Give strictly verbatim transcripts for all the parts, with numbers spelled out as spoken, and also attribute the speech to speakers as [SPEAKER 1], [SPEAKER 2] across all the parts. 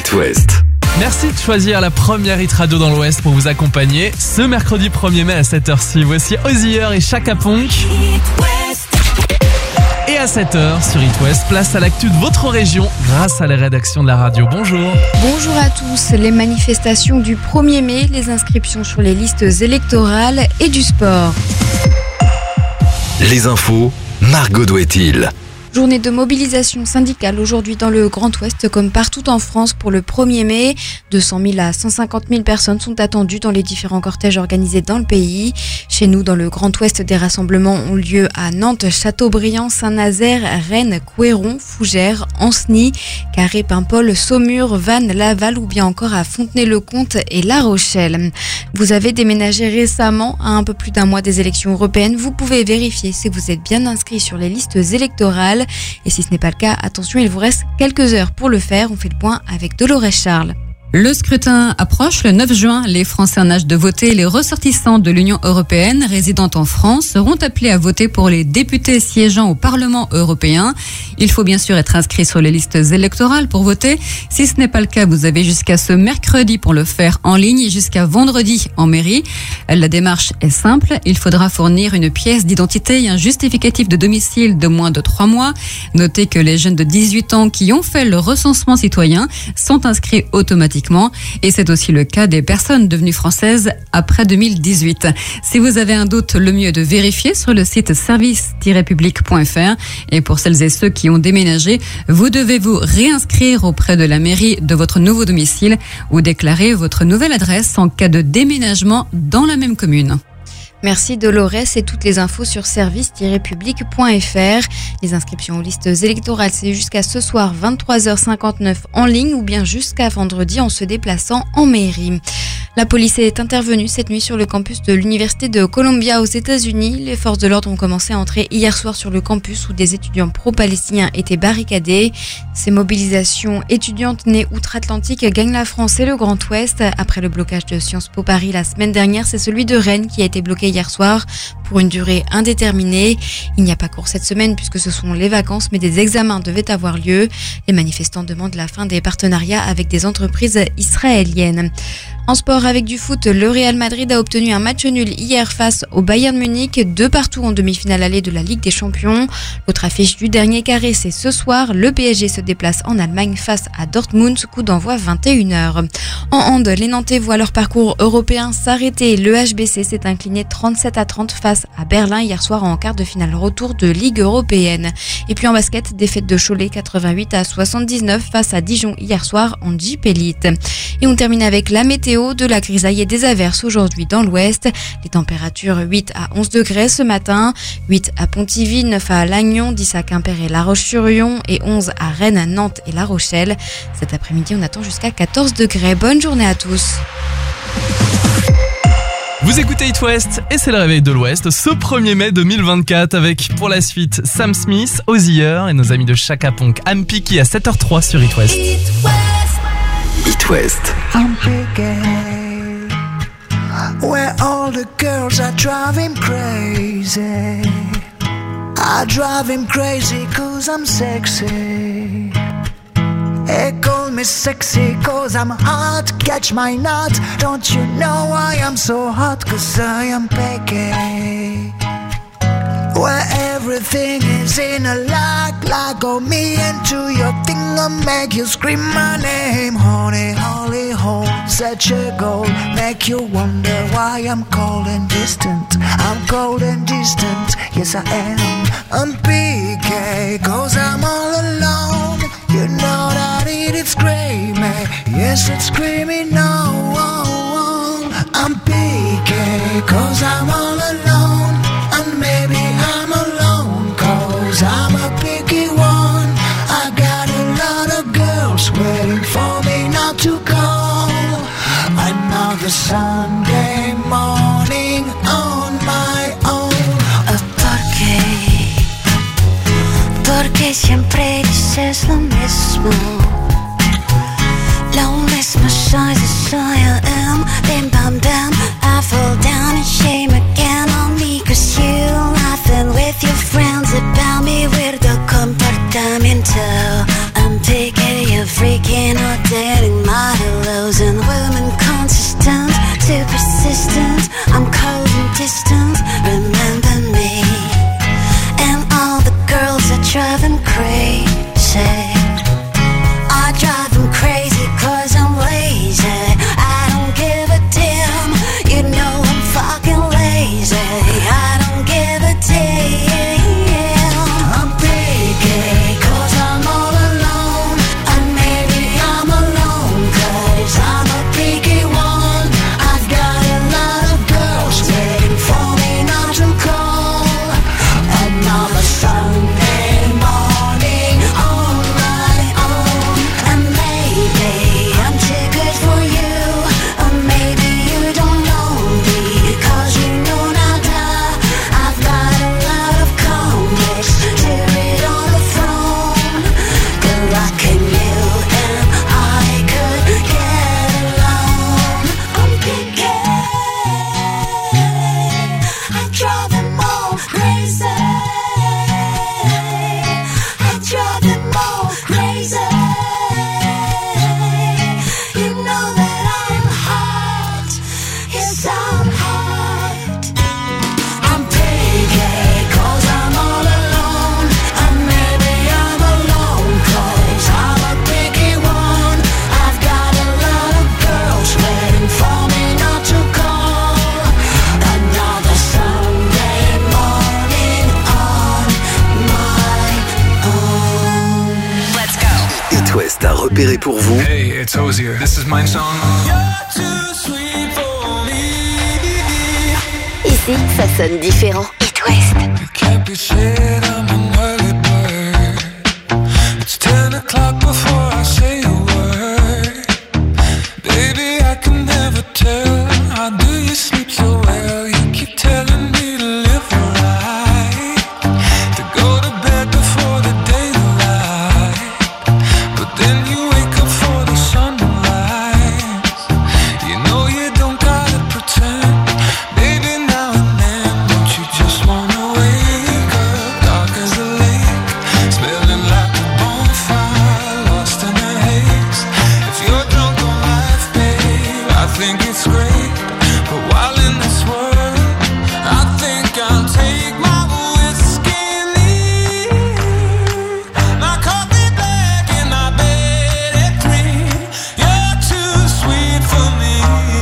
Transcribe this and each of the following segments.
[SPEAKER 1] It West.
[SPEAKER 2] Merci de choisir la première hit radio dans l'Ouest pour vous accompagner ce mercredi premier mai à cette heure-ci. Voici Hozier et Chaka Ponk. Et à cette heure sur It West, place à l'actu de votre région grâce à la rédaction de la radio. Bonjour.
[SPEAKER 3] Bonjour à tous. Les manifestations du premier mai, les inscriptions sur les listes électorales et du sport.
[SPEAKER 1] Les infos, Margot Douet-il.
[SPEAKER 3] Journée de mobilisation syndicale aujourd'hui dans le Grand Ouest comme partout en France pour le premier mai. deux cent mille à cent cinquante mille personnes sont attendues dans les différents cortèges organisés dans le pays. Chez nous, dans le Grand Ouest, des rassemblements ont lieu à Nantes, Châteaubriand, Saint-Nazaire, Rennes, Couëron, Fougères, Ancenis, Carré, Paimpol, Saumur, Vannes, Laval ou bien encore à Fontenay-le-Comte et La Rochelle. Vous avez déménagé récemment à un peu plus d'un mois des élections européennes. Vous pouvez vérifier si vous êtes bien inscrit sur les listes électorales. Et si ce n'est pas le cas, attention, il vous reste quelques heures pour le faire. On fait le point avec Dolores Charles.
[SPEAKER 4] Le scrutin approche le neuf juin. Les Français en âge de voter, les ressortissants de l'Union européenne résidant en France seront appelés à voter pour les députés siégeant au Parlement européen. Il faut bien sûr être inscrit sur les listes électorales pour voter. Si ce n'est pas le cas, vous avez jusqu'à ce mercredi pour le faire en ligne et jusqu'à vendredi en mairie. La démarche est simple. Il faudra fournir une pièce d'identité et un justificatif de domicile de moins de trois mois. Notez que les jeunes de dix-huit ans qui ont fait le recensement citoyen sont inscrits automatiquement. Et c'est aussi le cas des personnes devenues françaises après deux mille dix-huit. Si vous avez un doute, le mieux est de vérifier sur le site service tiret public point f r. Et pour celles et ceux qui ont déménagé, vous devez vous réinscrire auprès de la mairie de votre nouveau domicile ou déclarer votre nouvelle adresse en cas de déménagement dans la même commune.
[SPEAKER 3] Merci Dolores et toutes les infos sur service tiret public point f r. Les inscriptions aux listes électorales, c'est jusqu'à ce soir vingt-trois heures cinquante-neuf en ligne ou bien jusqu'à vendredi en se déplaçant en mairie. La police est intervenue cette nuit sur le campus de l'Université de Columbia aux États-Unis. Les forces de l'ordre ont commencé à entrer hier soir sur le campus où des étudiants pro-palestiniens étaient barricadés. Ces mobilisations étudiantes nées outre-Atlantique gagnent la France et le Grand Ouest. Après le blocage de Sciences Po Paris la semaine dernière, c'est celui de Rennes qui a été bloqué hier soir pour une durée indéterminée. Il n'y a pas cours cette semaine puisque ce sont les vacances, mais des examens devaient avoir lieu. Les manifestants demandent la fin des partenariats avec des entreprises israéliennes. En sport avec du foot, le Real Madrid a obtenu un match nul hier face au Bayern Munich, deux partout en demi-finale allée de la Ligue des Champions. L'autre affiche du dernier carré, c'est ce soir. Le P S G se déplace en Allemagne face à Dortmund, coup d'envoi vingt et une heures. En hand, les Nantais voient leur parcours européen s'arrêter. Le H B C s'est incliné trente-sept à trente face à Berlin hier soir en quart de finale retour de Ligue européenne. Et puis en basket, défaite de Cholet quatre-vingt-huit à soixante-dix-neuf face à Dijon hier soir en Jeep Elite. Et on termine avec la météo. De la grisaille et des averses aujourd'hui dans l'ouest. Les températures huit à onze degrés ce matin, huit à Pontivy, neuf à Lannion, dix à Quimper et La Roche-sur-Yon et onze à Rennes, Nantes et La Rochelle. Cet après-midi, on attend jusqu'à quatorze degrés. Bonne journée à tous.
[SPEAKER 2] Vous écoutez It West et c'est le réveil de l'Ouest ce premier mai deux mille vingt-quatre avec pour la suite Sam Smith, Hozier et nos amis de Chaka Ponk, I'm Picky à sept heures zéro trois sur It West.
[SPEAKER 1] It West.
[SPEAKER 5] I'm picky, where all the girls are driving crazy. I drive him crazy cause I'm sexy. They call me sexy cause I'm hot, catch my nut. Don't you know I am so hot cause I am picky. Where everything is in a lock, lock on me into your thing and make you scream my name. Honey, holy hole, such a goal, make you wonder why I'm cold and distant. I'm cold and distant, yes I am. I'm P K, cause I'm all alone. You know that it is screaming, yes it's screaming no. I'm P K, cause I'm all alone. And maybe I'm alone cause I'm a picky one. I got a lot of girls waiting for me not to call. Another Sunday morning on my own.
[SPEAKER 6] ¿Por qué? Porque siempre dices lo mismo. Lo mismo soy, soy I am. Bim bam bam, I fall down and shame again on me. Cause you laughing with your friends about me. Weirdo comportamiento. I'm taking you freaking out dating me.
[SPEAKER 1] West a repéré pour vous
[SPEAKER 7] Hey, it's Ozzy. This is my song.
[SPEAKER 6] Ici, ça sonne différent. It West.
[SPEAKER 7] It's ten o'clock before I say a word. Baby, I can never tell. How do you sleep so well? You keep telling me to live right, to go to bed before the daylight. But then you wake up for the sun to rise. You know you don't gotta pretend. Baby, now and then, don't you just wanna wake up dark as a lake, smelling like a bonfire, lost in a haze. If you're drunk on life, babe, I think it's great. But while in this world, I think I'll take my whiskey neat, my coffee black and my bed at three. You're too sweet for me.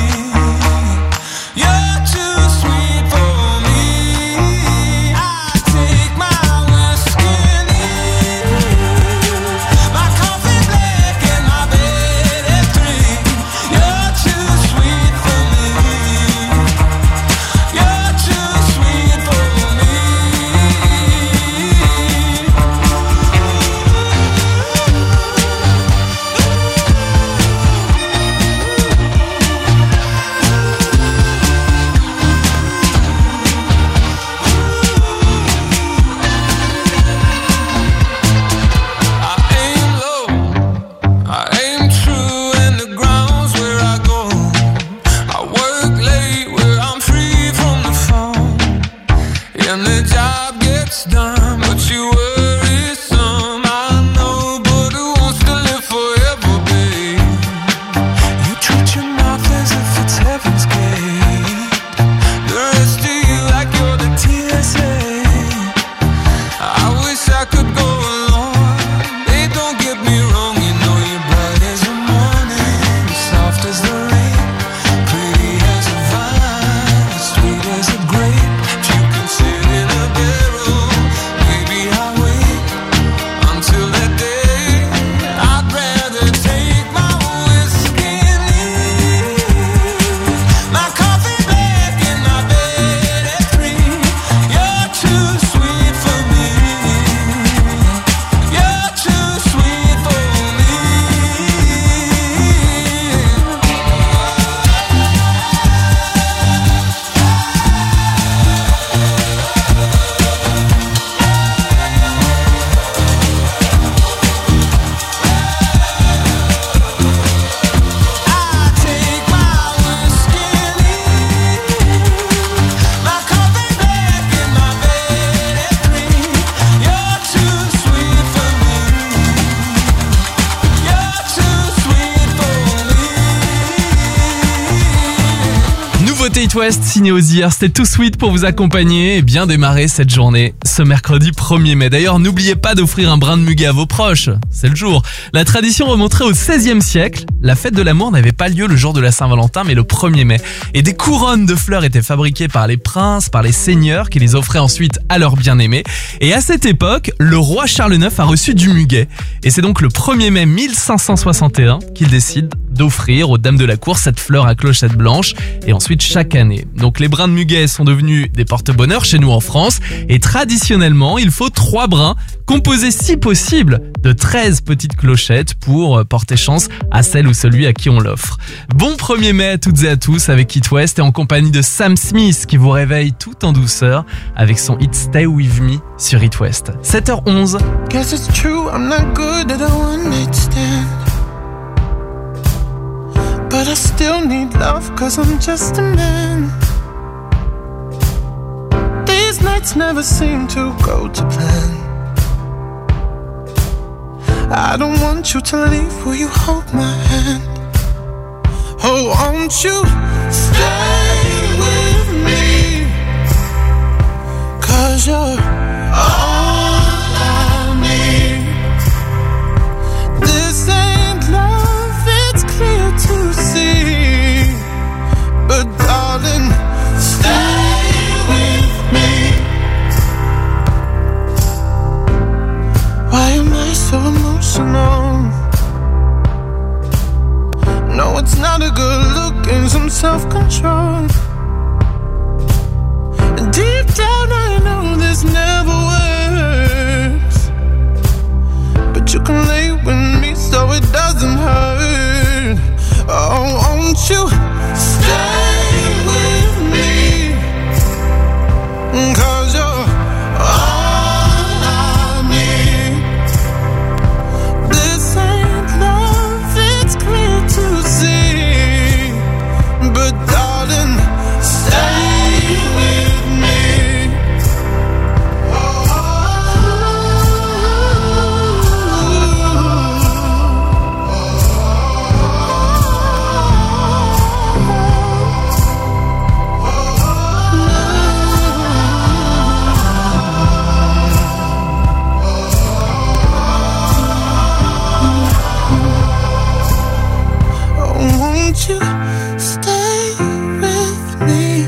[SPEAKER 7] You're too sweet for me. I take my whiskey neat, my coffee black and my bed at three. You're too sweet for me. You're too sweet for me. I aim low, I aim true, and the ground's where I go. I work late where I'm free from the phone, and the job gets done, but you worry some. I know, but who wants to live forever, babe? You treat your mouth as if it's heaven's gate. The rest of you like you're the T S A. I wish I could go along. Hey, don't get me wrong, you know you're bright as the morning, soft as the rain, pretty as a vine, sweet as a grape. If you can sit in a barrel, maybe I'll wait until that day. I'd rather take my whiskey neat, my coffee black and my bed at three. You're too sweet for me. You're too sweet for me. I take my whiskey neat, my coffee black and my bed at three. You're too sweet for me. You're too sweet for me.
[SPEAKER 2] Nouveauté It West signé Ozzy, c'était Too Sweet pour vous accompagner et bien démarrer cette journée ce mercredi premier mai. D'ailleurs, n'oubliez pas d'offrir un brin de muguet à vos proches, c'est le jour. La tradition remonterait au seizième siècle. La fête de l'amour n'avait pas lieu le jour de la Saint-Valentin mais le premier mai. Et des couronnes de fleurs étaient fabriquées par les princes, par les seigneurs qui les offraient ensuite à leurs bien-aimés. Et à cette époque, le roi Charles neuf a reçu du muguet. Et c'est donc le premier mai mille cinq cent soixante et un qu'il décide d'offrir aux dames de la cour cette fleur à clochette blanche et ensuite chaque année. Donc les brins de muguet sont devenus des porte-bonheur chez nous en France et traditionnellement il faut trois brins composés si possible de treize petites clochettes pour porter chance à celle ou celui à qui on l'offre. Bon premier mai à toutes et à tous avec It West et en compagnie de Sam Smith qui vous réveille tout en douceur avec son hit Stay With Me sur It West. sept heures onze.
[SPEAKER 8] Guess it's true, I'm not good at a one night stand, but I still need love cause I'm just a man. These nights never seem to go to plan. I don't want you to leave, will you hold my hand? Oh, won't you stay with me? Cause you're all I need. This ain't love, it's clear to see. But darling, stay with me. Why am I so emotional? got a good look and some self-control. Deep down I know this never works, but you can lay with me so it doesn't hurt. Oh, won't you stay with me? 'Cause you're all I need. This ain't love, it's clear to see, but darling, stay with me. Won't you stay with me?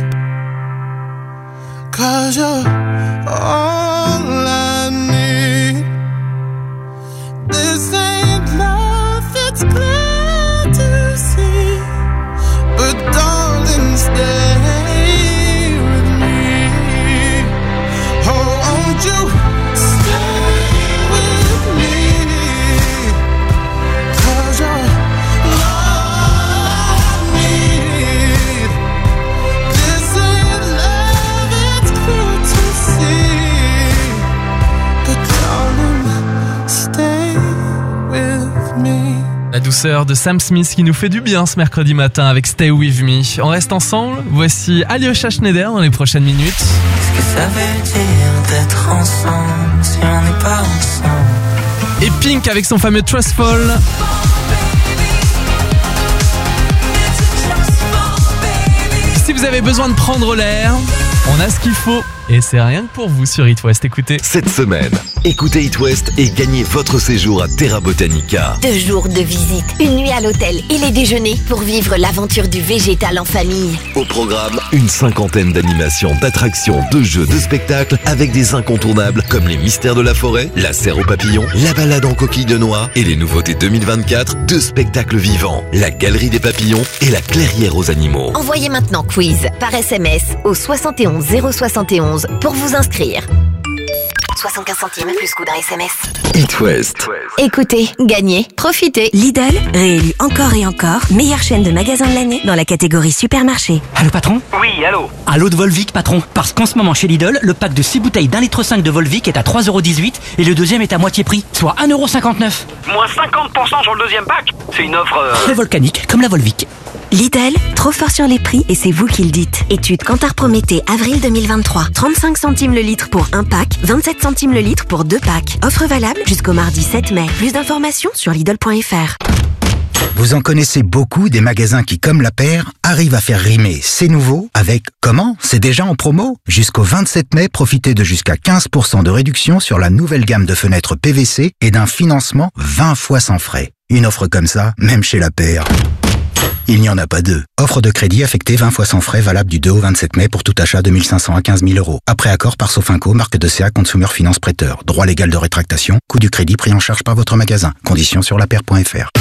[SPEAKER 8] 'Cause you're all I need. This ain't love, it's clear to see, but darling, stay with me. Oh, won't you stay with me? 'Cause you're
[SPEAKER 2] la douceur de Sam Smith qui nous fait du bien ce mercredi matin avec Stay With Me. On reste ensemble, voici Alyosha Schneider dans les prochaines minutes.
[SPEAKER 9] Qu'est-ce que ça veut dire d'être ensemble si on n'est pas ensemble?
[SPEAKER 2] Et Pink avec son fameux Trust Fall. Si vous avez besoin de prendre l'air, on a ce qu'il faut. Et c'est rien que pour vous sur It West, écoutez.
[SPEAKER 1] Cette semaine, écoutez It West et gagnez votre séjour à Terra Botanica.
[SPEAKER 10] Deux jours de visite, une nuit à l'hôtel et les déjeuners pour vivre l'aventure du végétal en famille.
[SPEAKER 1] Au programme, une cinquantaine d'animations, d'attractions, de jeux, de spectacles avec des incontournables comme les mystères de la forêt, la serre aux papillons, la balade en coquille de noix et les nouveautés deux mille vingt-quatre, deux spectacles vivants, la galerie des papillons et la clairière aux animaux.
[SPEAKER 10] Envoyez maintenant quiz par S M S au soixante et onze zéro soixante et onze pour vous inscrire. soixante-quinze centimes plus coût d'un S M S.
[SPEAKER 1] It West.
[SPEAKER 10] Écoutez, gagnez, profitez.
[SPEAKER 11] Lidl, réélu encore et encore, meilleure chaîne de magasins de l'année dans la catégorie supermarché.
[SPEAKER 12] Allô patron?
[SPEAKER 13] Oui, allô.
[SPEAKER 12] Allô de Volvic patron, parce qu'en ce moment chez Lidl, le pack de six bouteilles d'un litre cinq de Volvic est à trois euros dix-huit et le deuxième est à moitié prix, soit un euro cinquante-neuf.
[SPEAKER 13] Moins cinquante pour cent sur le deuxième pack. C'est une offre... Euh...
[SPEAKER 12] Très volcanique, comme la Volvic.
[SPEAKER 11] Lidl, trop fort sur les prix et c'est vous qui le dites. Étude Kantar Prométhée, avril deux mille vingt-trois. trente-cinq centimes le litre pour un pack, vingt-sept centimes le litre pour deux packs. Offre valable jusqu'au mardi sept mai. Plus d'informations sur Lidl point F R.
[SPEAKER 14] Vous en connaissez beaucoup des magasins qui, comme la paire, arrivent à faire rimer C'est nouveau avec Comment? C'est déjà en promo? Jusqu'au vingt-sept mai, profitez de jusqu'à quinze pour cent de réduction sur la nouvelle gamme de fenêtres P V C et d'un financement vingt fois sans frais. Une offre comme ça, même chez la paire, il n'y en a pas deux. Offre de crédit affectée vingt fois sans frais valable du deux au vingt-sept mai pour tout achat de mille cinq cents à quinze mille euros. Après accord par Sofinco, marque de C A Consumer Finance Prêteur. Droit légal de rétractation, coût du crédit pris en charge par votre magasin. Conditions sur la paire point F R.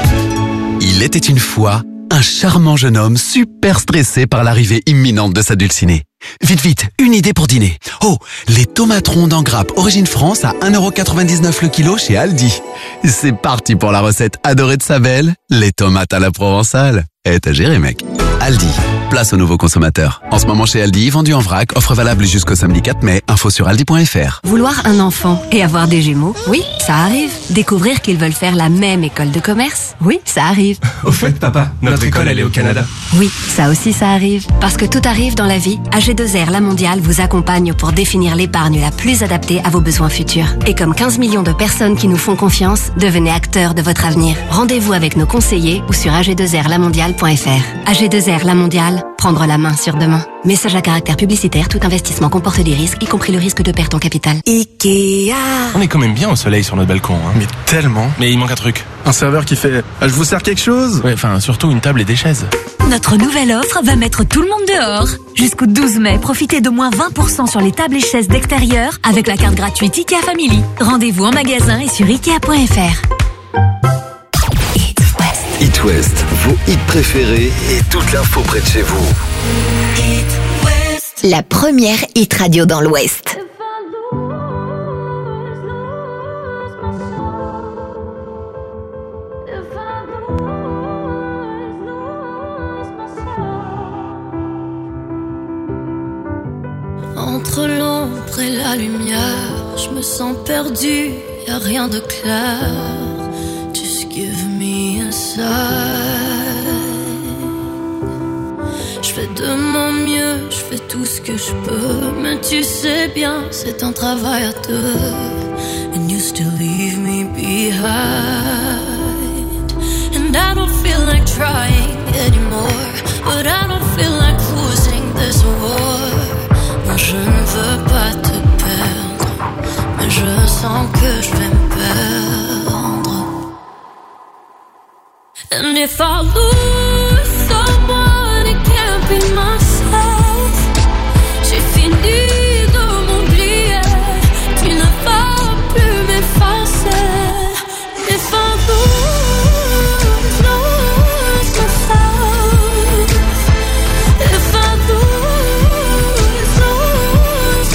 [SPEAKER 15] Il était une fois un charmant jeune homme super stressé par l'arrivée imminente de sa dulcinée. Vite, vite, une idée pour dîner. Oh, les tomates rondes en grappe Origine France à un euro quatre-vingt-dix-neuf le kilo chez Aldi. C'est parti pour la recette adorée de sa belle, les tomates à la provençale. Et t'as géré, mec. Aldi, place aux nouveaux consommateurs. En ce moment chez Aldi, vendu en vrac, offre valable jusqu'au samedi quatre mai. Info sur aldi point F R.
[SPEAKER 4] Vouloir un enfant et avoir des jumeaux, oui, ça arrive. Découvrir qu'ils veulent faire la même école de commerce, oui, ça arrive.
[SPEAKER 16] Au fait, papa, notre école, elle est au Canada.
[SPEAKER 4] Oui, ça aussi, ça arrive. Parce que tout arrive dans la vie, A G deux R La Mondiale vous accompagne pour définir l'épargne la plus adaptée à vos besoins futurs. Et comme quinze millions de personnes qui nous font confiance, devenez acteurs de votre avenir. Rendez-vous avec nos conseillers ou sur a g deux r la mondiale point f r. A G deux R La Mondiale, prendre la main sur demain. Message à caractère publicitaire, tout investissement comporte des risques, y compris le risque de perte en capital.
[SPEAKER 11] Ikea.
[SPEAKER 16] On est quand même bien au soleil sur notre balcon, hein. Mais tellement. Mais il manque un truc. Un serveur qui fait ah, « Je vous sers quelque chose ?» Ouais, enfin, surtout une table et des chaises.
[SPEAKER 17] Notre nouvelle offre va mettre tout le monde dehors. Jusqu'au douze mai, profitez de moins vingt pour cent sur les tables et chaises d'extérieur avec la carte gratuite Ikea Family. Rendez-vous en magasin et sur ikea point f r.
[SPEAKER 1] It West, vos hits préférés et toute l'info près de chez vous.
[SPEAKER 10] La première hit radio dans l'Ouest.
[SPEAKER 18] Entre l'ombre et la lumière, je me sens perdu, y'a rien de clair. Just give me a sign. Je fais de mon mieux, je fais tout ce que je peux, mais tu sais bien, c'est un travail à deux. And you still leave me behind. And I don't feel like trying anymore, but I don't feel like losing this war. Moi je ne veux pas te perdre, mais je sens que je vais me perdre. And if I lose someone, it can't be myself. J'ai fini de m'oublier, tu ne vas plus m'effacer. If I lose, lose myself. If I lose, lose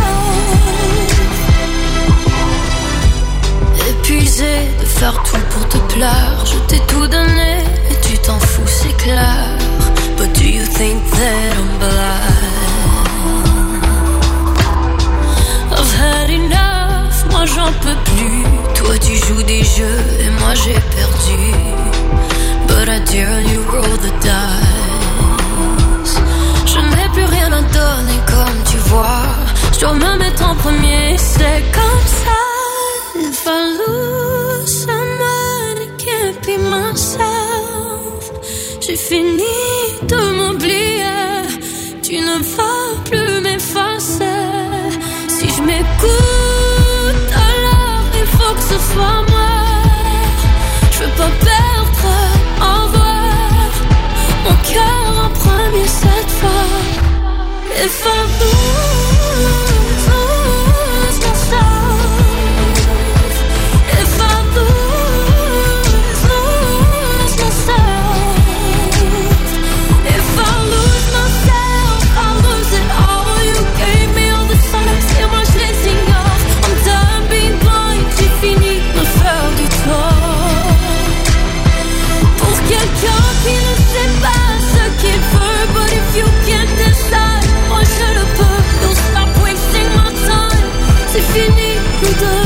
[SPEAKER 18] myself. Épuisé de faire tout pour te plaire, je t'ai tout donné et tu t'en fous, c'est clair. But do you think that I'm blind? I've had enough, moi j'en peux plus. Toi tu joues des jeux et moi j'ai perdu. But I dare you roll the dice. Je n'ai plus rien à donner comme tu vois. Je dois me mettre en premier, c'est comme ça. If I lose someone, it can't be myself. J'ai fini de m'oublier, tu ne vas plus m'effacer. Si je m'écoute, alors il faut que ce soit moi. Je veux pas perdre en voir mon cœur en premier cette fois. If I lose, lose myself. If I lose, lose myself. If I lose myself, I lose it all. You gave me all the signs et moi je les ignore. I'm done being blind, j'ai fini de me faire du tort. Pour quelqu'un qui ne sait pas ce qu'il veut, but if you can't decide, moi je le peux. Don't stop wasting my time, c'est fini nous deux.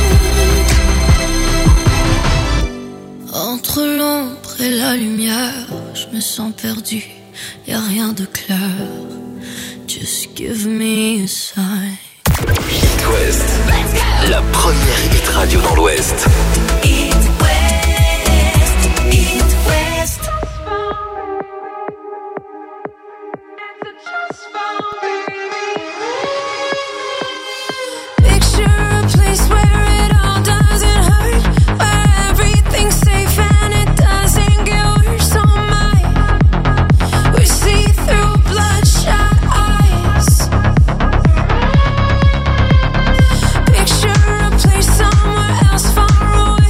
[SPEAKER 18] Entre l'ombre et la lumière, je me sens perdu, y'a rien de clair. Just give me a sign.
[SPEAKER 1] Hit West, la première hit radio dans l'Ouest.
[SPEAKER 18] Hit West, Hit West. Picture a place where it all doesn't hurt, where everything's safe and it doesn't get worse. Oh my, we see through bloodshot eyes. Picture a place somewhere else far away.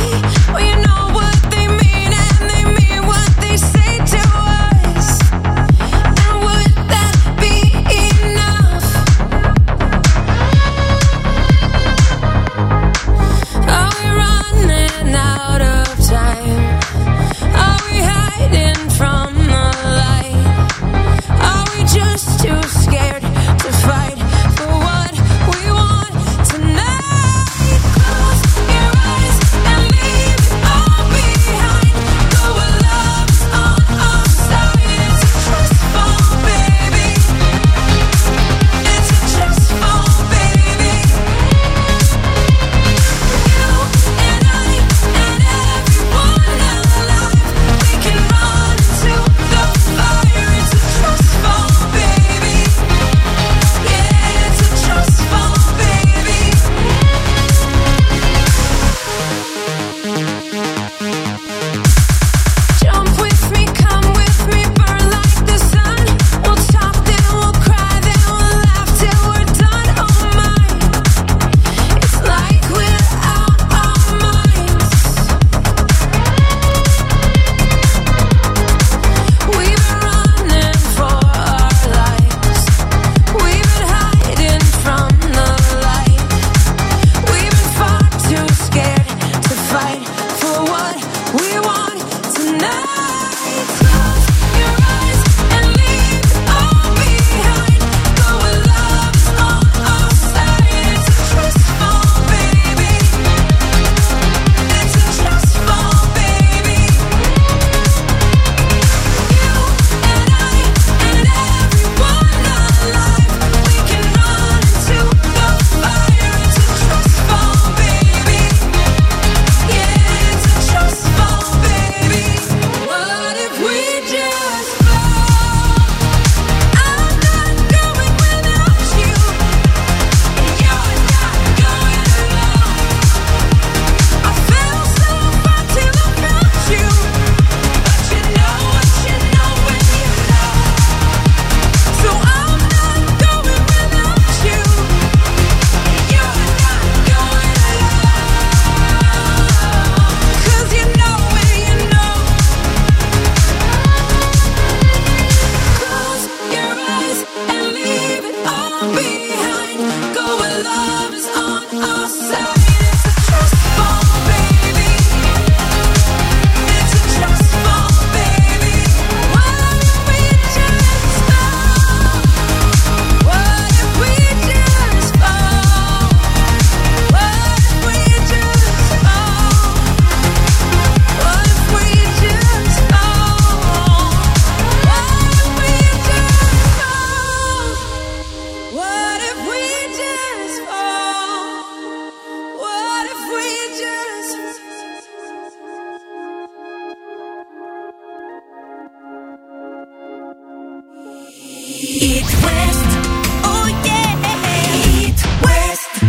[SPEAKER 19] It West. Oh yeah. It West.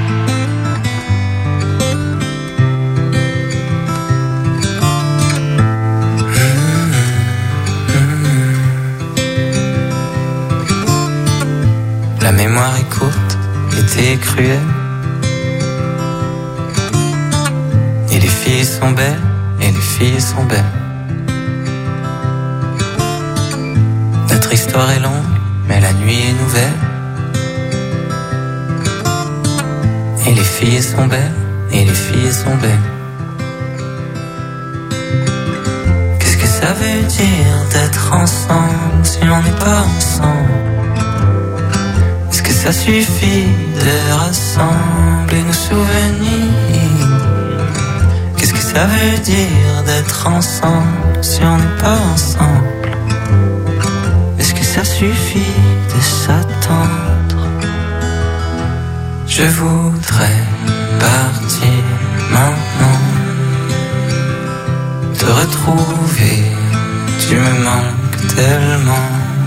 [SPEAKER 9] La mémoire est courte, l'été est cruel. Et les filles sont belles, et les filles sont belles. Notre histoire est longue, mais la nuit est nouvelle. Et les filles sont belles, et les filles sont belles. Qu'est-ce que ça veut dire d'être ensemble si on n'est pas ensemble? Est-ce que ça suffit de rassembler nos souvenirs? Qu'est-ce que ça veut dire d'être ensemble si on n'est pas ensemble? Est-ce que ça suffit de s'attendre? Je voudrais partir maintenant, te retrouver, tu me manques tellement.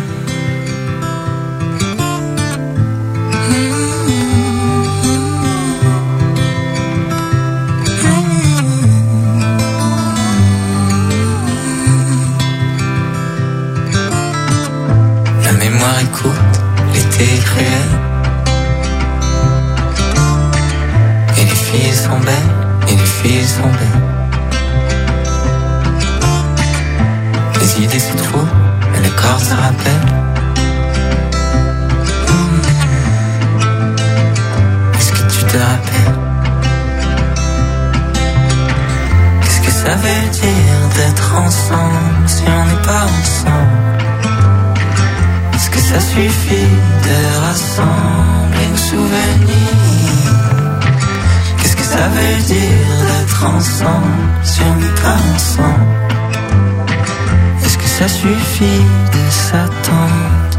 [SPEAKER 9] La mémoire est courte, l'été est cruel. Et les filles sont belles, et les filles sont belles. Les idées se trouvent, mais le corps se rappelle. Est-ce que tu te rappelles? Qu'est-ce que ça veut dire d'être ensemble si on n'est pas ensemble? Est-ce que ça suffit de rassembler nos souvenirs? Qu'est-ce que ça veut dire d'être ensemble si on n'est pas ensemble? Est-ce que ça suffit de s'attendre?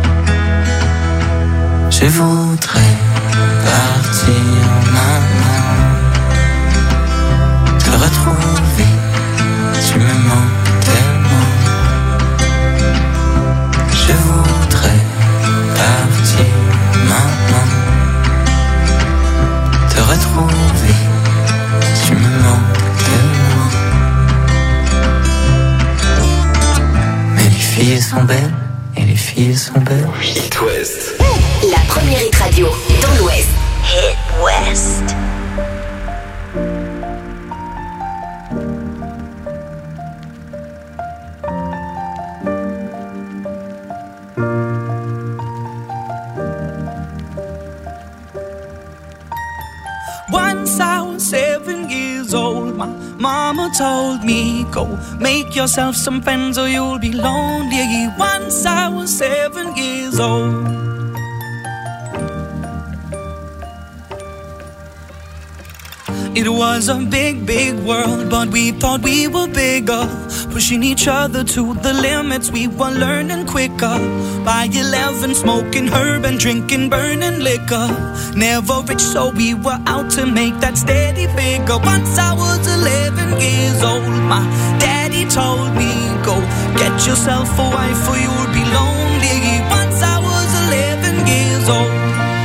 [SPEAKER 9] Je voudrais partir maintenant, te retrouver, tu me manques tellement. Je voudrais partir maintenant, te retrouver, tu me manques tellement. Mais les filles sont belles, et les filles sont belles.
[SPEAKER 1] It West.
[SPEAKER 10] La première hit radio dans l'Ouest. Hit West.
[SPEAKER 19] Once I was seven years old, my mama told me, go make yourself some friends or you'll be lonely. Once I was seven years old. It was a big, big world, but we thought we were bigger. Pushing each other to the limits, we were learning quicker. By eleven, smoking herb and drinking burning liquor. Never rich, so we were out to make that steady figure. Once I was eleven years old, my daddy told me, go get yourself a wife or you'll be lonely. Once I was eleven years old.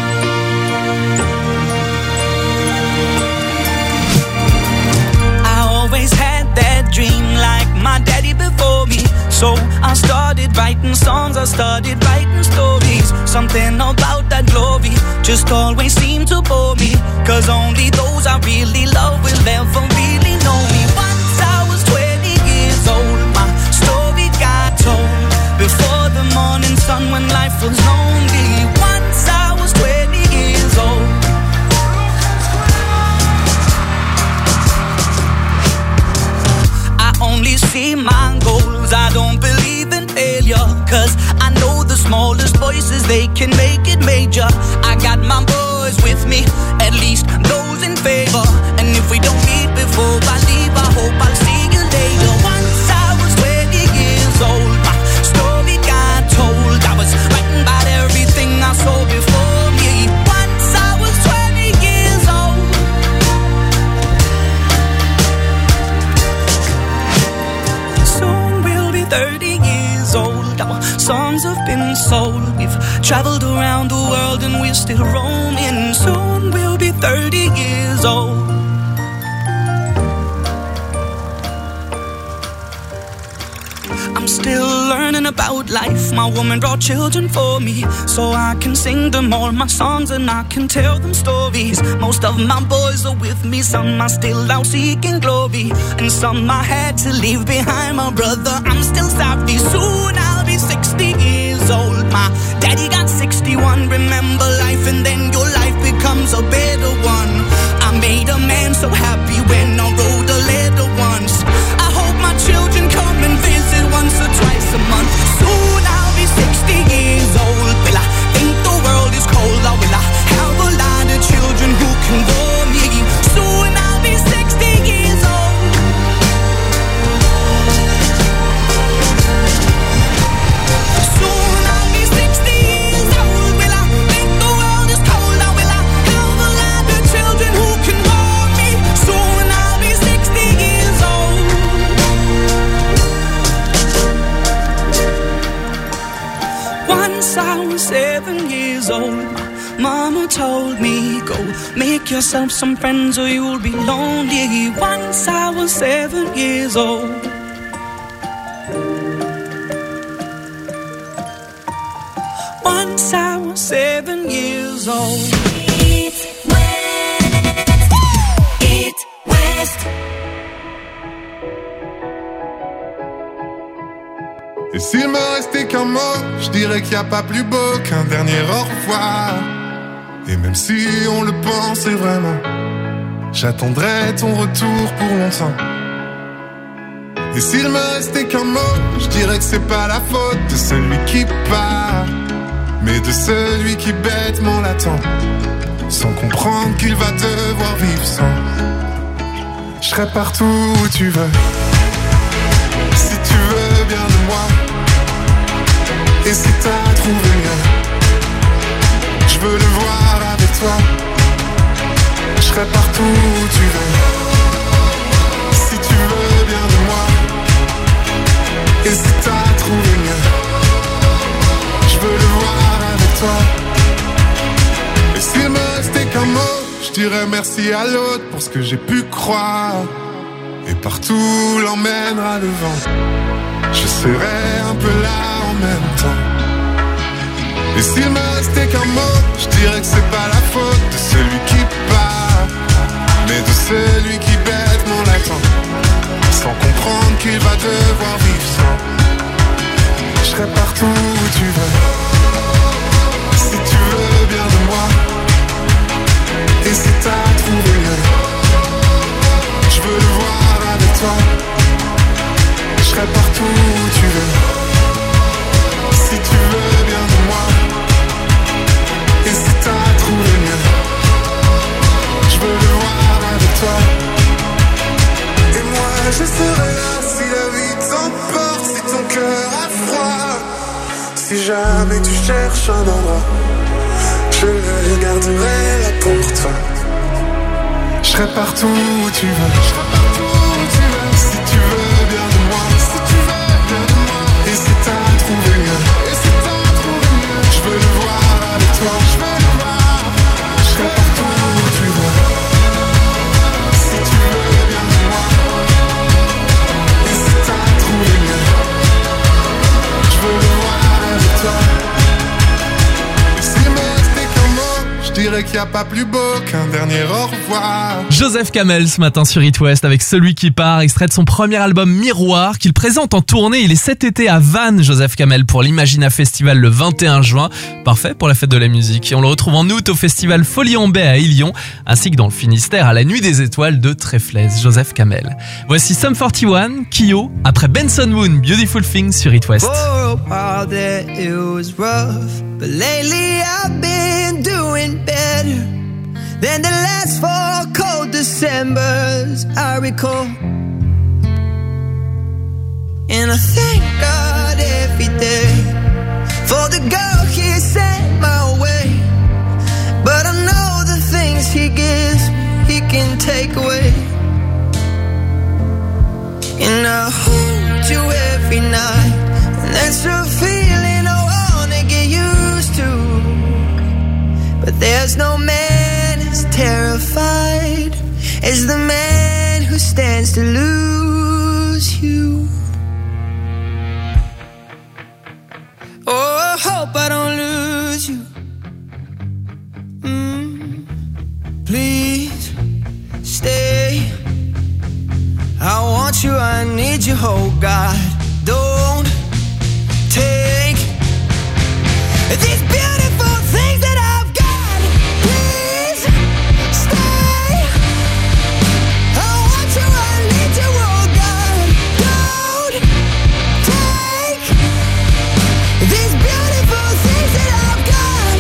[SPEAKER 19] Always had that dream like my daddy before me. So I started writing songs, I started writing stories. Something about that glory just always seemed to bore me. Cause only those I really love will ever really know me. Once I was twenty years old, my story got told. Before the morning sun when life was lonely. Once I was twenty years old. Only see my goals, I don't believe in failure. Cause I know the smallest voices, they can make it major. I got my boys with me, at least those in favor. And if we don't meet before I leave, I hope I'll see you later. Once I was twenty years old, my story got told. I was writing about everything I saw before me. Once I was twenty years old. Soon we'll be thirty years old. Our songs have been sold. We've traveled around the world and we're still roaming. Soon we'll be thirty years old. I'm still learning about life. My woman brought children for me, so I can sing them all my songs and I can tell them stories. Most of my boys are with me, some are still out seeking glory, and some I had to leave behind. My brother, I'm still savvy. Soon I'll be sixty years old. My daddy got sixty-one. Remember life and then your life becomes a better one. I made a man so happy when I wrote a letter once. I hope my children come and visit once or twice a month. Soon I'll be sixty years old. Will I think the world is cold, or will I have a lot of children who can bore me? Soon I'll be sixty years old. Soon I'll be sixty years old. Will I think the world is cold, or will I have a lot of children who can bore me? Soon I'll be sixty years old. Once I was seven years old, my mama told me, go make yourself some friends or you'll be lonely. Once I was seven years old. Once I was seven years old. Eat West. Eat West.
[SPEAKER 8] Et s'il me restait qu'un mot, je dirais qu'il n'y a pas plus beau qu'un dernier au revoir. Et même si on le pensait vraiment, j'attendrai ton retour pour longtemps. Et s'il me restait qu'un mot, je dirais que c'est pas la faute de celui qui part, mais de celui qui bêtement l'attend, sans comprendre qu'il va devoir vivre sans. Je serai partout où tu veux, si tu veux bien de moi. Et si t'as trouvé mieux, je veux le voir avec toi. Je serai partout où tu veux, si tu veux bien de moi. Et si t'as trouvé mieux, je veux le voir avec toi. Et s'il me restait qu'un mot, je dirais merci à l'autre pour ce que j'ai pu croire. Et partout l'emmènera le vent, je serai un peu là en même temps. Et s'il me restait qu'un mot, je dirais que c'est pas la faute de celui qui part, mais de celui qui bêtement l'attend, sans comprendre qu'il va devoir vivre sans. Je serai partout où tu veux, si tu veux bien de moi. Et si t'as trouvé mieux, je veux le voir avec toi. Je serai partout où tu veux, si tu veux bien de moi. Et si t'as trouvé mieux, je veux le voir avec toi. Et moi je serai là si la vie t'emporte, si ton cœur a froid. Si jamais tu cherches un endroit, je le garderai là pour toi. Je serai partout où tu veux, je serai partout où tu veux. Si tu veux bien de moi, si tu veux bien de moi. Et si t'as trouvé mieux, et si t'as trouvé mieux, je veux le voir avec toi, je veux le voir. Je serai partout où tu veux, si tu veux bien de moi. Et si t'as trouvé mieux, je veux le voir avec toi. Et s'il me restait qu'un mot, je dirais qu'il n'y a pas plus beau qu'un dernier au revoir.
[SPEAKER 2] Joseph Kamel ce matin sur It West avec Celui qui part, extrait de son premier album Miroir qu'il présente en tournée. Il est cet été à Vannes, Joseph Kamel, pour l'Imagina Festival le vingt et un juin. Parfait pour la fête de la musique. Et on le retrouve en août au festival Folie en Baie à Ilion, ainsi que dans le Finistère à la Nuit des Étoiles de Tréflez. Joseph Kamel. Voici Sum quarante et un, Kyo, après Benson Moon, Beautiful Things sur It West.
[SPEAKER 20] For a while there it was rough, but lately I've been doing better than the last four cold Decembers I recall. And I thank God every day for the girl He sent my way. But I know the things He gives He can take away. And I hold you every night, and that's a feeling There's no man as terrified as the man who stands to lose you. Oh, I hope I don't lose you. Mm. Please stay. I want you, I need you, oh God. Don't take these beautiful things that I've got. Please stay. I want you, I need you, oh God. Don't take these beautiful things that I've got.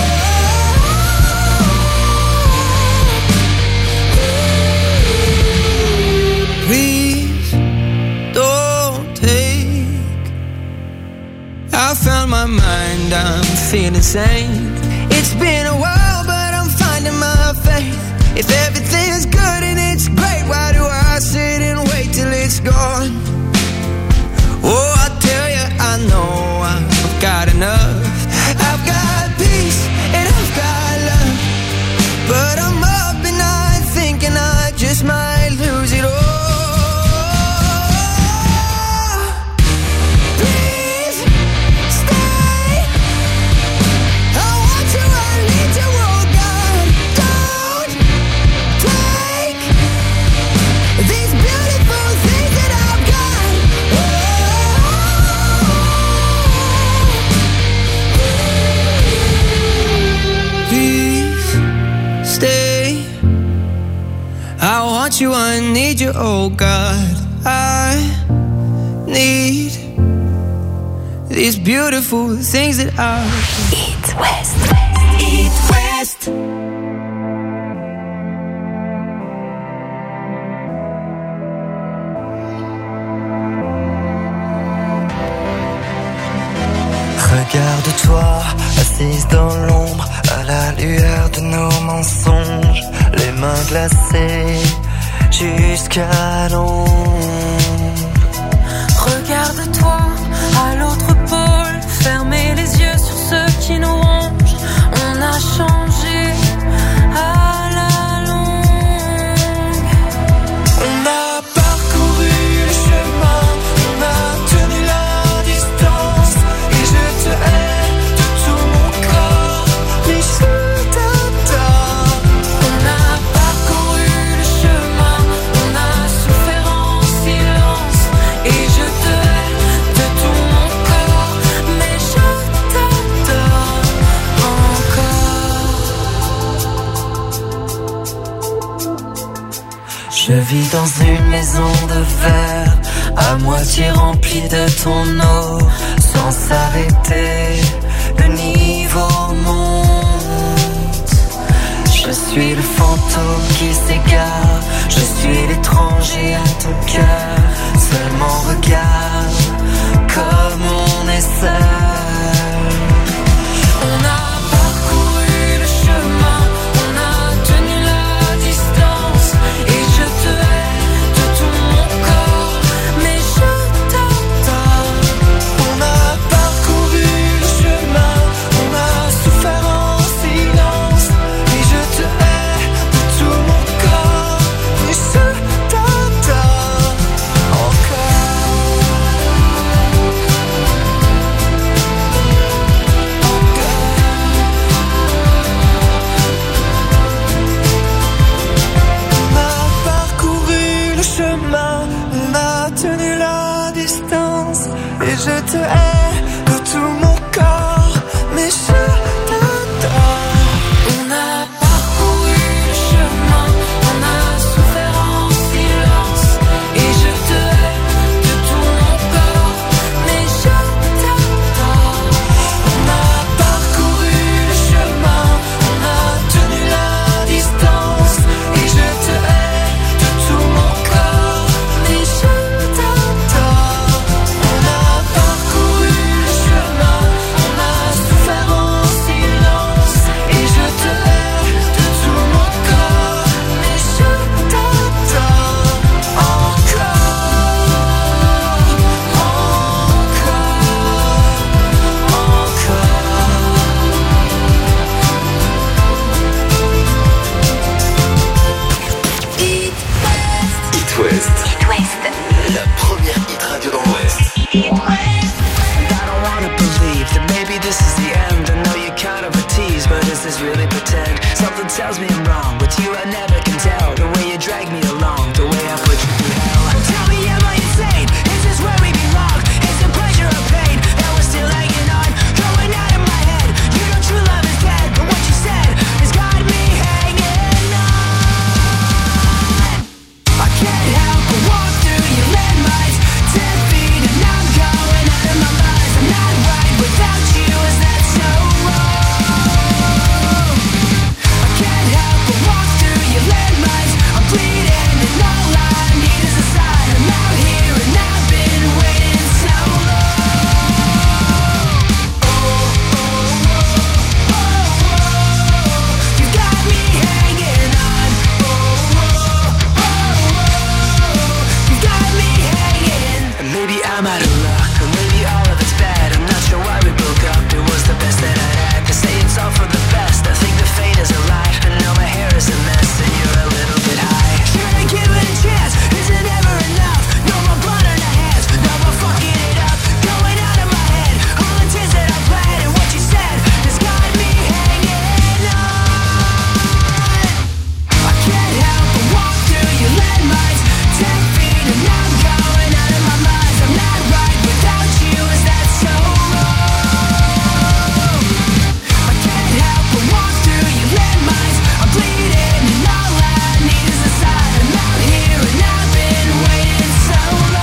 [SPEAKER 20] Oh. Please don't take. I found my mind, I'm feeling sane. It's been a while, but I'm finding my faith. If everything is good and it's great, why do I sit and wait till it's gone? Oh, I tell you, I know I've got enough. I've got peace and I've got love, but I'm up and I'm thinking I just might lose it all. Please stay. I want you, I need you, oh God. Don't take these beautiful things that I've got. Please stay. I want you, I need you, oh God. I need these beautiful things that I. Eat West. Eat West.
[SPEAKER 9] Regarde-toi, assise dans l'ombre, à la lueur de nos mensonges, les mains glacées jusqu'à l'ombre.
[SPEAKER 18] Regarde-toi à l'autre pôle, fermez les yeux sur ceux qui nous rongent. On a changé à la longue.
[SPEAKER 9] On a parcouru le chemin, on a tenu la distance, et je te hais de tout mon corps, mais je t'adore.
[SPEAKER 18] On a parcouru le chemin, on a souffert en silence, et je te hais de tout mon corps, mais je t'adore encore.
[SPEAKER 9] Je vis dans une maison de verre, à moitié remplie de ton eau, sans s'arrêter, le niveau monte. Je suis le fantôme qui s'égare, je suis l'étranger à ton cœur. Seulement regarde comme on est seul.
[SPEAKER 18] On a parcouru le chemin, on a tenu la distance, et je te hais de tout mon corps, mais je t'adore.
[SPEAKER 9] On a parcouru le chemin, on a souffert en silence, et je te hais de tout mon corps, mais je t'adore encore. On a parcouru le chemin, on a tenu la distance, et je te hais de tout mon corps, mais je t'adore.
[SPEAKER 18] On a parcouru le chemin, on a souffert en silence, et je te hais de tout mon corps, mais je t'adore.
[SPEAKER 9] On a parcouru le chemin, on a tenu la distance, et je te hais de tout mon corps, mais je t'adore. On a parcouru
[SPEAKER 1] It West.
[SPEAKER 10] It West.
[SPEAKER 1] La première hit radio dans l'Ouest.
[SPEAKER 20] I don't wanna believe that maybe this is the end. I know you're kind of a tease, but is this really pretend? Something tells me I'm wrong. With you I never can tell. The way you drag me along, the way I put you through hell. Tell me, am I insane? Is this where we belong? Is it pleasure or pain that we're still hanging on? Going out of my head. You know true love is dead, but what you said has got me hanging on. I can't help but walk through your landmines. Ten feet and I'm going out of my mind. I'm not right without you, is that so wrong? I can't help but walk through your landmines. I'm bleeding and all I need is a sign. I'm out here and I've been waiting so long. Oh, oh, oh, oh, oh. You got me hanging on. Oh, oh, oh, oh. You got me hanging. And maybe I'm out of luck, or maybe all of it's bad. I'm not sure why we broke up. It was the best that I had. They say it's all for the best. I think the fate is a lie. And now my hair is a mess, and you're a little bit high. Should I give it a chance? Is it ever enough? No more blood on the hands. No more fucking it up. Going out of my head. All the tears that I bled and what you said has got me hanging on. I can't help but walk through your landmines. Ten feet and I'm going out of my mind. I'm not right without you, is that so wrong? I can't help but walk through your landmines. I'm bleeding and all I need is a sign. I'm out here and I've been waiting so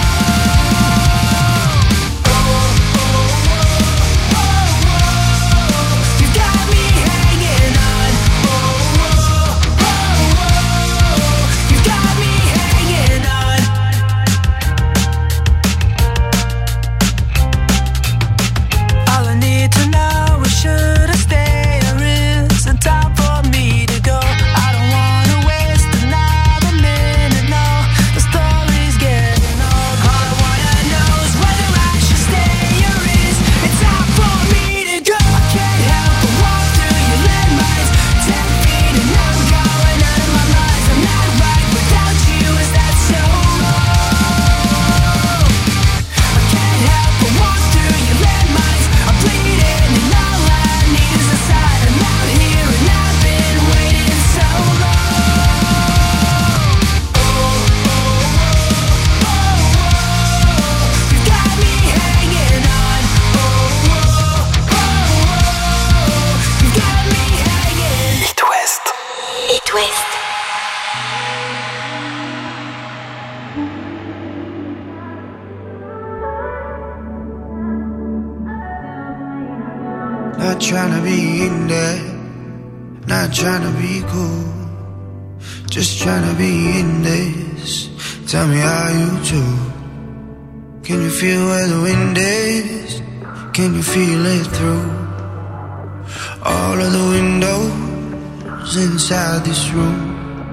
[SPEAKER 20] long. Oh, oh, oh, oh, oh. You got me hanging on. Oh, oh, oh, oh. You got me hanging on. All I need to know is should I stay or is it time for me to go? I don't wanna waste another minute, no. The story's getting old. All I wanna know is whether I should stay or is it time for me to go? I can't help but walk through your landmines. Ten feet and I'm going out of my mind. I'm not right without you, is that so wrong? I can't help but walk through your landmines. I'm bleeding and all I need is a sign. I'm out here and I've been waiting so long. Oh, oh, oh, oh. You got me hanging on. Oh, oh, oh, oh. You got me hanging.
[SPEAKER 1] It West.
[SPEAKER 10] It West.
[SPEAKER 5] Not tryna be in there, not tryna be cool, just tryna be in this. Tell me how you do. Can you feel where the wind is? Can you feel it through all of the windows inside this room?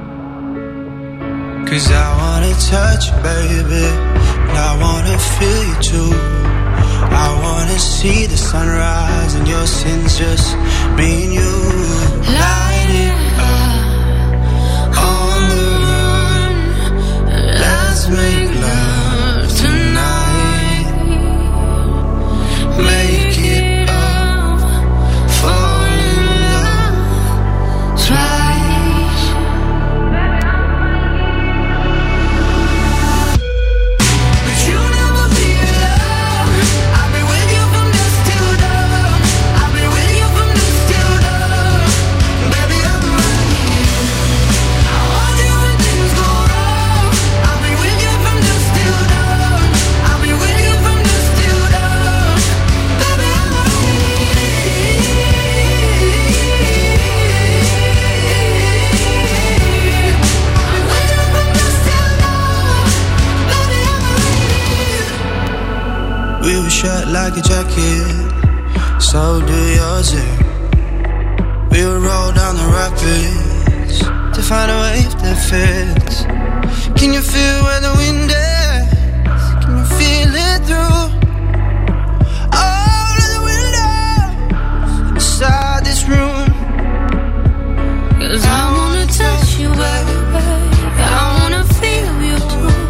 [SPEAKER 5] Cause I wanna touch you, baby, and I wanna feel you too. I wanna see the sunrise and your sins, just me and you. Light it up on the run. Let's make love tonight. Make it up, fall in love twice. But you never be alone. I'll be with you from dusk till dawn. I'll be with you from dusk till dawn. Baby, I'm right here. I want you when things go wrong. I'll be with you from dusk till dawn. I'll be with you from dusk till dawn. Baby, I'm right here. We were shut like a jacket, so do yours. Yeah. We would roll down the rapids to find a wave that fits. Can you feel where the wind is? Can you feel it through all of the windows inside this room? Cause I wanna touch you, baby. I wanna feel you too.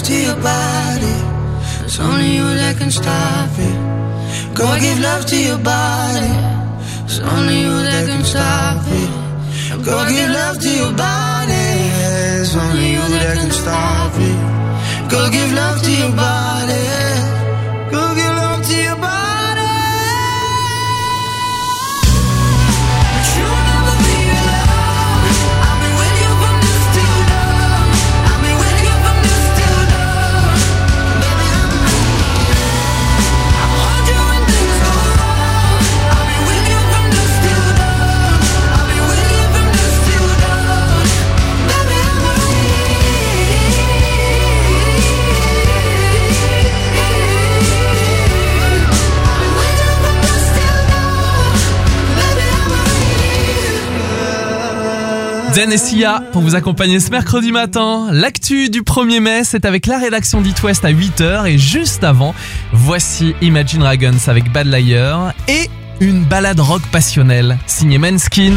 [SPEAKER 20] to your body. It's only you that can stop it. Go give love to your body. It's only you that can stop it. Go give love to your body. It's only you that can stop it. Go give love to your body. Go give love to your body.
[SPEAKER 2] Zen et Sia pour vous accompagner ce mercredi matin. L'actu du premier mai, c'est avec la rédaction d'It West à huit heures. Et juste avant, voici Imagine Dragons avec Bad Liar et une balade rock passionnelle signée Maneskin.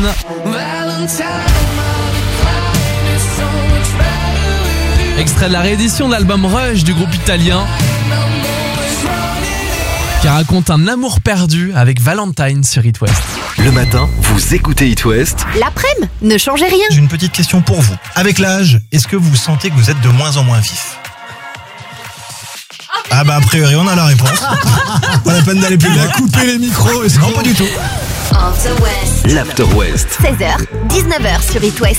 [SPEAKER 2] Extrait de la réédition de l'album Rush du groupe italien qui raconte un amour perdu avec Valentine sur It West.
[SPEAKER 1] Le matin, vous écoutez It West.
[SPEAKER 10] L'après-midi, ne changez rien.
[SPEAKER 21] J'ai une petite question pour vous. Avec l'âge, est-ce que vous sentez que vous êtes de moins en moins vif? Ah bah a priori on a la réponse. Pas la peine d'aller plus loin. Couper les micros. Et non, pas du tout.
[SPEAKER 1] L'After West.
[SPEAKER 10] seize heures, dix-neuf heures sur It West.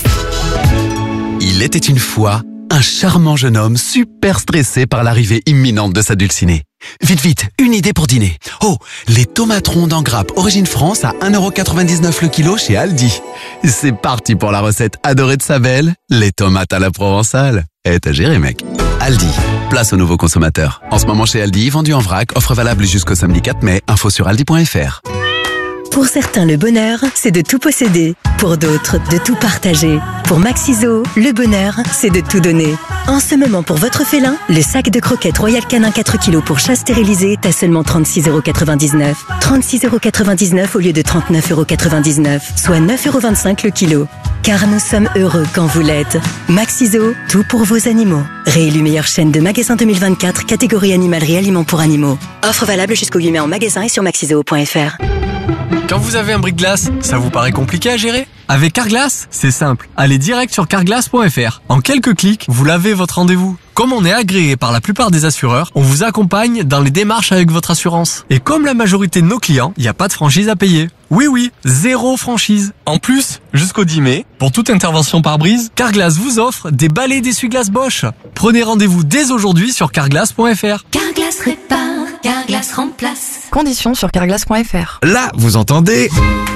[SPEAKER 15] Il était une fois un charmant jeune homme super stressé par l'arrivée imminente de sa dulcinée. Vite, vite, une idée pour dîner. Oh, les tomates rondes en grappe Origine France à un euro quatre-vingt-dix-neuf le kilo chez Aldi. C'est parti pour la recette adorée de sa belle, les tomates à la provençale. Eh, t'as géré, mec. Aldi, place aux nouveaux consommateurs. En ce moment chez Aldi, vendu en vrac, offre valable jusqu'au samedi quatre mai, info sur aldi point fr.
[SPEAKER 11] Pour certains, le bonheur, c'est de tout posséder. Pour d'autres, de tout partager. Pour Maxiso, le bonheur, c'est de tout donner. En ce moment, pour votre félin, le sac de croquettes Royal Canin quatre kilos pour chat stérilisé est à seulement trente-six euros quatre-vingt-dix-neuf. trente-six euros quatre-vingt-dix-neuf au lieu de trente-neuf euros quatre-vingt-dix-neuf, soit neuf euros vingt-cinq le kilo. Car nous sommes heureux quand vous l'êtes. Maxiso, tout pour vos animaux. Réélu meilleure chaîne de magasins deux mille vingt-quatre, catégorie animalerie aliments pour animaux. Offre valable jusqu'au huit mai en magasin et sur maxiso point fr.
[SPEAKER 22] Quand vous avez un bris-de-glace, ça vous paraît compliqué à gérer? Avec Carglass, c'est simple. Allez direct sur carglass point fr. En quelques clics, vous lavez votre rendez-vous. Comme on est agréé par la plupart des assureurs, on vous accompagne dans les démarches avec votre assurance. Et comme la majorité de nos clients, il n'y a pas de franchise à payer. Oui, oui, zéro franchise. En plus, jusqu'au dix mai, pour toute intervention par brise, Carglass vous offre des balais d'essuie-glace Bosch. Prenez rendez-vous dès aujourd'hui sur carglass point fr.
[SPEAKER 17] Carglass répare, Carglass remplace.
[SPEAKER 23] Conditions sur carglass point fr.
[SPEAKER 24] Là, vous entendez?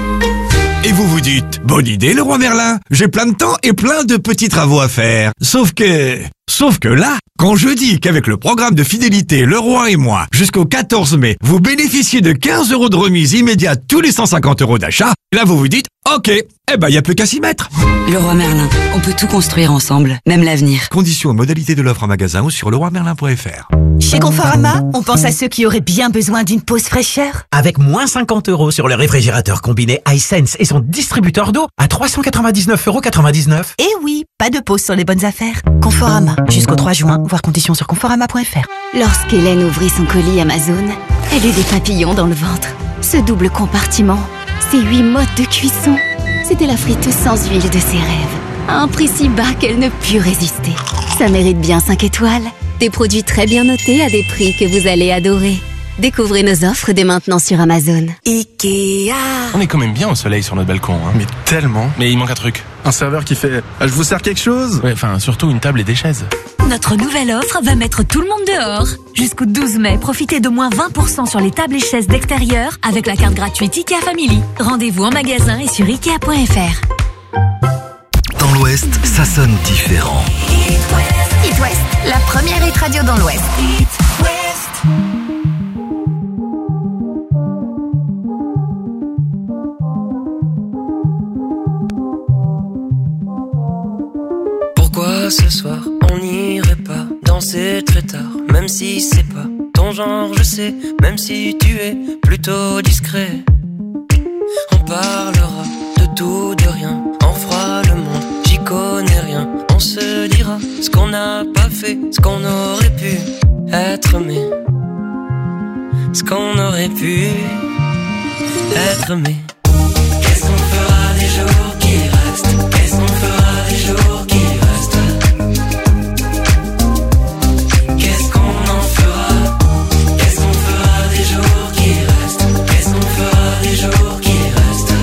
[SPEAKER 24] Et vous vous dites, bonne idée le roi Merlin, j'ai plein de temps et plein de petits travaux à faire. Sauf que... Sauf que là, quand je dis qu'avec le programme de fidélité Le Roi et moi, jusqu'au quatorze mai, vous bénéficiez de quinze euros de remise immédiate tous les cent cinquante euros d'achat, là vous vous dites, ok, eh ben y a plus qu'à s'y mettre.
[SPEAKER 25] Le Roi Merlin, on peut tout construire ensemble, même l'avenir.
[SPEAKER 24] Conditions et modalités de l'offre en magasin ou sur le roi merlin point fr.
[SPEAKER 26] Chez Conforama, on pense à ceux qui auraient bien besoin d'une pause fraîcheur.
[SPEAKER 27] Avec moins cinquante euros sur le réfrigérateur combiné iSense et son distributeur d'eau à trois cent quatre-vingt-dix-neuf euros quatre-vingt-dix-neuf.
[SPEAKER 26] Et oui, pas de pause sur les bonnes affaires. Conforama, jusqu'au trois juin, voir conditions sur conforama point fr.
[SPEAKER 10] Lorsqu'Hélène ouvrit son colis Amazon, elle eut des papillons dans le ventre. Ce double compartiment, ces huit modes de cuisson, c'était la friteuse sans huile de ses rêves. À un prix si bas qu'elle ne put résister. Ça mérite bien cinq étoiles. Des produits très bien notés à des prix que vous allez adorer. Découvrez nos offres dès maintenant sur Amazon.
[SPEAKER 16] Ikea. On est quand même bien au soleil sur notre balcon, hein. Mais tellement. Mais il manque un truc. Un serveur qui fait ah, je vous sers quelque chose? Ouais, enfin, surtout une table et des chaises.
[SPEAKER 17] Notre nouvelle offre va mettre tout le monde dehors. Jusqu'au douze mai, profitez de moins vingt pour cent sur les tables et chaises d'extérieur avec la carte gratuite IKEA Family. Rendez-vous en magasin et sur ikea point fr.
[SPEAKER 1] Dans l'Ouest, ça sonne différent.
[SPEAKER 10] It West, la première hit radio dans l'Ouest.
[SPEAKER 9] Pourquoi ce soir on n'irait pas danser très tard, même si c'est pas ton genre, je sais, même si tu es plutôt discret. On parlera de tout, de rien, on fera le monde, j'y connais rien. On se dira ce qu'on n'a pas fait.
[SPEAKER 3] fait ce qu'on aurait pu être aimé. Ce qu'on aurait pu être aimé. Qu'est-ce qu'on fera des jours qui restent? Qu'est-ce qu'on fera des jours qui restent? Qu'est-ce qu'on en fera? Qu'est-ce qu'on fera des jours qui restent? Qu'est-ce qu'on fera des jours qui restent?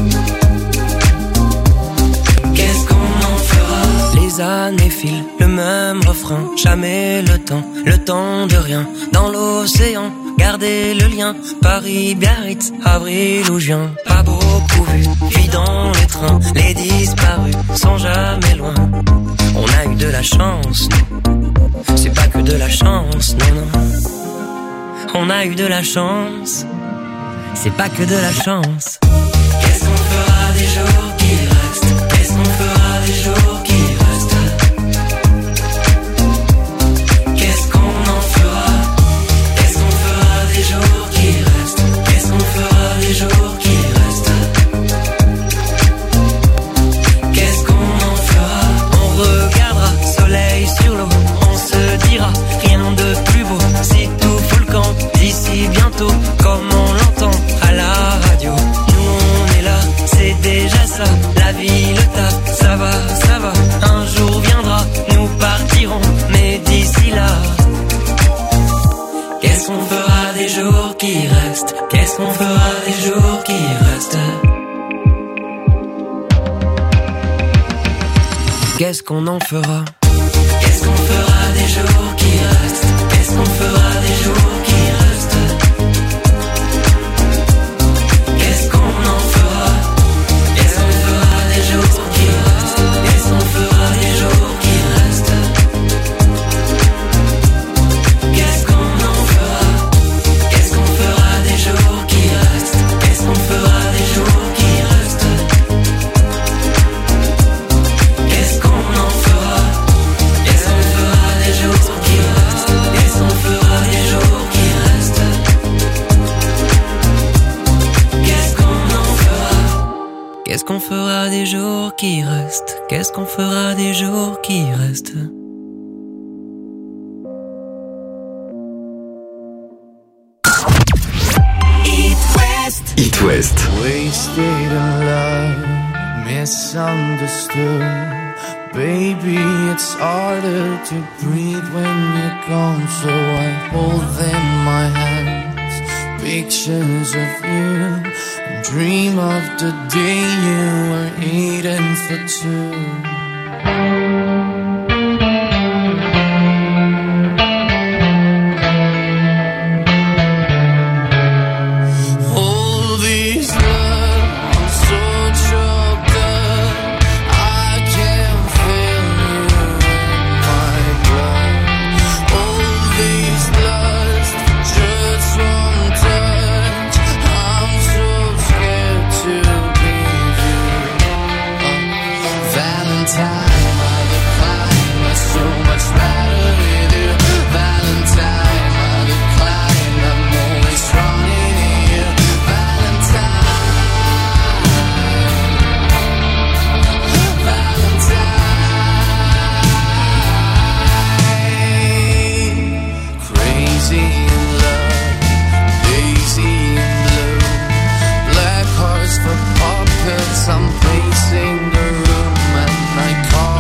[SPEAKER 3] Qu'est-ce qu'on en fera? Les années filent, le même refrain, jamais le temps, le temps de rien. Dans l'océan, gardez le lien, Paris, Biarritz, avril ou juin. Pas beaucoup vu, vie dans les trains, les disparus sont jamais loin. On a eu de la chance, nous. C'est pas que de la chance, non, non. On a eu de la chance, c'est pas que de la chance. Qu'est-ce qu'on fera des jours qui restent? Qu'est-ce qu'on fera des jours qui restent? Qu'est-ce qu'on en fera? Qu'est-ce qu'on fera des jours qui restent? Qu'est-ce qu'on fera des jours qui restent? Qu'est-ce qu'on en fera? On regardera soleil sur l'eau, on se dira rien de plus beau. Si tout fout le camp d'ici bientôt, comme on l'entend à la radio. Nous on est là, c'est déjà ça. La vie, le taf, ça va, ça va. Un jour viendra, nous partirons, mais d'ici là, qu'est-ce qu'on fera des jours qui restent? Qu'est-ce qu'on fera des jours qui restent? Qu'est-ce qu'on en fera? Qu'est-ce qu'on fera des jours qui restent? Qu'est-ce qu'on fera des jours qui restent? Qu'est-ce qu'on en fera? Qu'est-ce qu'on fera des jours qui restent? Qu'est-ce qu'on fera des jours qui restent? Qu'est-ce qu'on en fera? Qu'est-ce qu'on fera des jours qui restent? Qu'est-ce qu'on fera des jours qui restent? Qu'est-ce qu'on en fera? Qu'est-ce qu'on fera des jours qui restent? Qu'est-ce qu'on fera des jours qui restent? Qu'est-ce qu'on en fera? Qu'est-ce qu'on fera des jours qui restent? Qu'est-ce qu'on fera des jours qui restent?
[SPEAKER 1] It West.
[SPEAKER 4] Wasted in love, misunderstood. Baby, it's harder to breathe when you're gone, so I hold in my hands pictures of you and dream of the day you were eating for two. I'm pacing the room and I call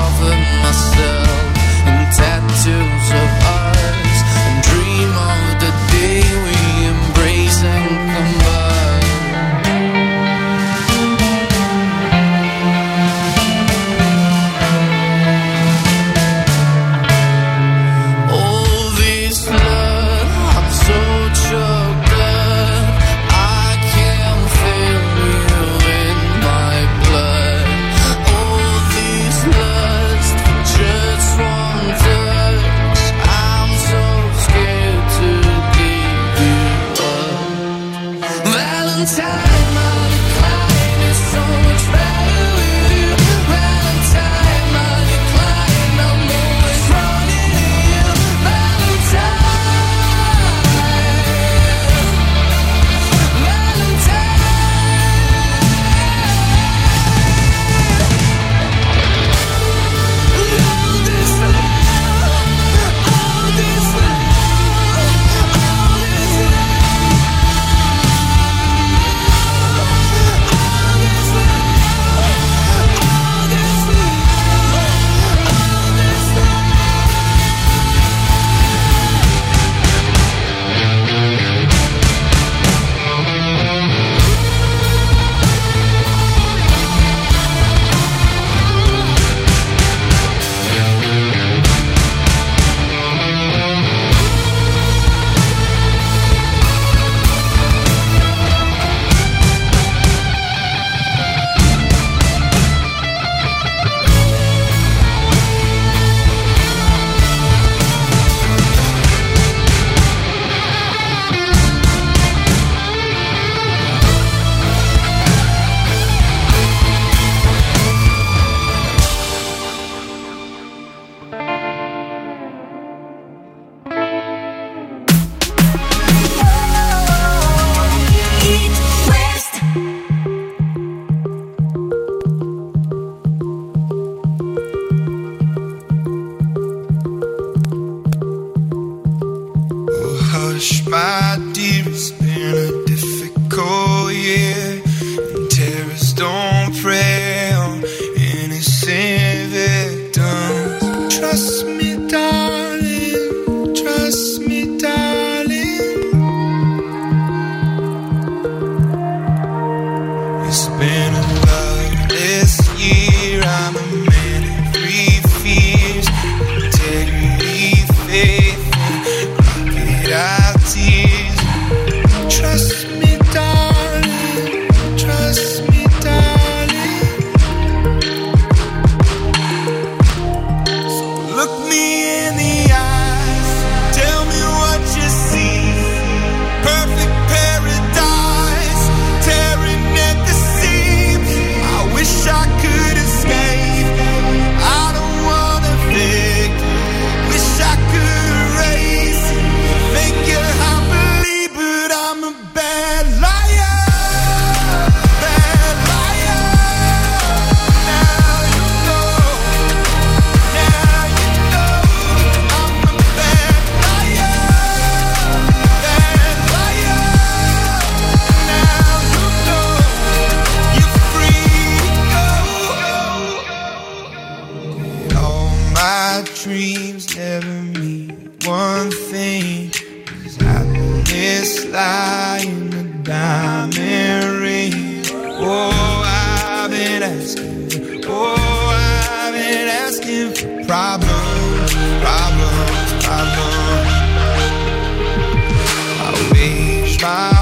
[SPEAKER 4] dreams never mean one thing. Does happiness lie in the diamond ring? Oh, I've been asking, oh, I've been asking for problems, problems, problems. I wish my